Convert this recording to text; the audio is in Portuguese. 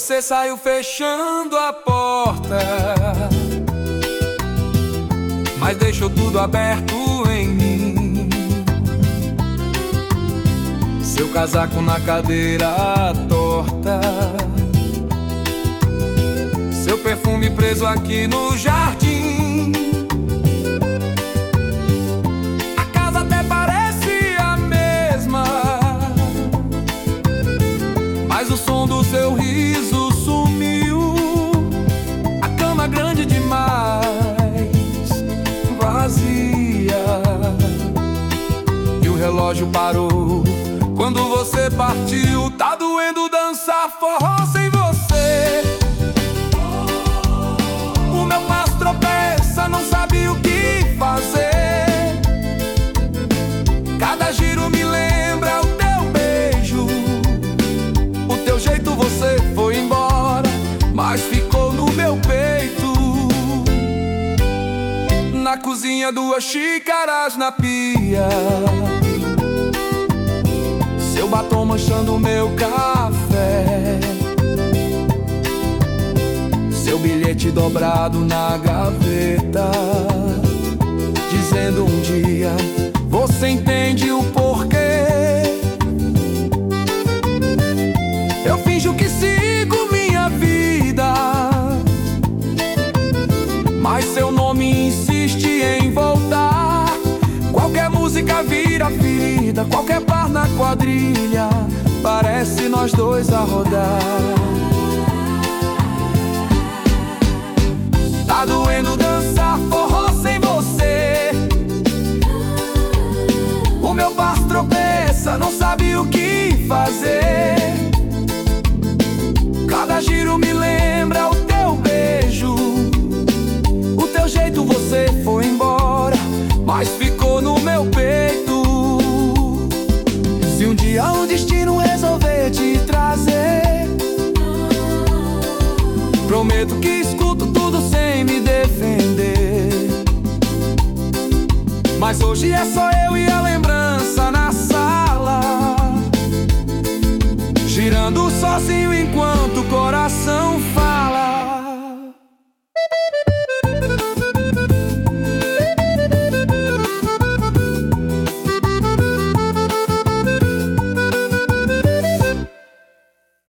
Você saiu fechando a porta, mas deixou tudo aberto em mim. Seu casaco na cadeira torta, seu perfume preso aqui no jardim. A casa até parece a mesma, mas o som do seu riso sumiu. A cama grande demais, vazia, e o relógio parou quando você partiu. Tá doendo dançar forró sem você. O meu passo tropeça, não sabe o que fazer. Cada giro me lembra o teu beijo. O teu jeito, você foi embora, mas ficou no meu peito. Na cozinha, 2 xícaras na pia, seu batom manchando o meu café, seu bilhete dobrado na gaveta, dizendo um dia você entende o porquê. Eu finjo que sigo minha vida, mas seu nome insiste em voltar. Qualquer música vira ferida, qualquer par na quadrilha, parece nós dois a rodar. Tá doendo dançar forró sem você. O meu passo tropeça, não sabe o que fazer. Cada giro me lembra o teu beijo. O teu jeito, você foi embora, mas ficou no meu peito. Se um dia o destino resolver te trazer, prometo que escuto tudo sem me defender. Mas hoje é só eu e a lembrança na sala, girando sozinho enquanto